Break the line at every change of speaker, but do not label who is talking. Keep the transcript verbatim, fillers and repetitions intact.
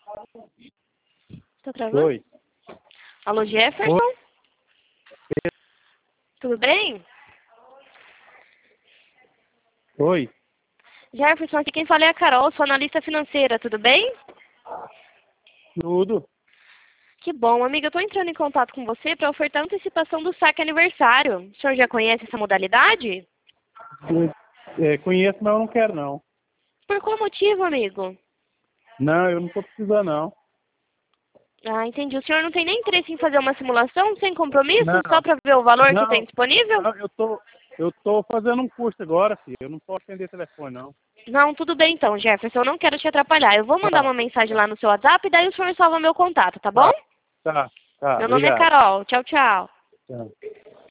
Tá travando?
Oi.
Alô, Jefferson?
Oi.
Tudo bem?
Oi.
Jefferson, aqui quem fala é a Carol, sou analista financeira, tudo bem?
Tudo.
Que bom, amiga, eu tô entrando em contato com você para ofertar antecipação do saque aniversário. O senhor já conhece essa modalidade?
É, conheço, mas eu não quero, não.
Por qual motivo, amigo?
Não, eu não tô precisando, não.
Ah, entendi. O senhor não tem nem interesse em fazer uma simulação sem compromisso,
Não.
só para ver o valor que tem
Não,
disponível?
não, eu tô, eu tô fazendo um curso agora, filho. Eu não posso atender telefone, não.
Não, tudo bem então, Jefferson, eu não quero te atrapalhar. Eu vou mandar
Tá,
uma mensagem lá no seu WhatsApp e daí o senhor salva meu contato, tá bom?
tá, tá, tá,
Meu nome é
obrigado.
Carol. Tchau, tchau.
Tchau.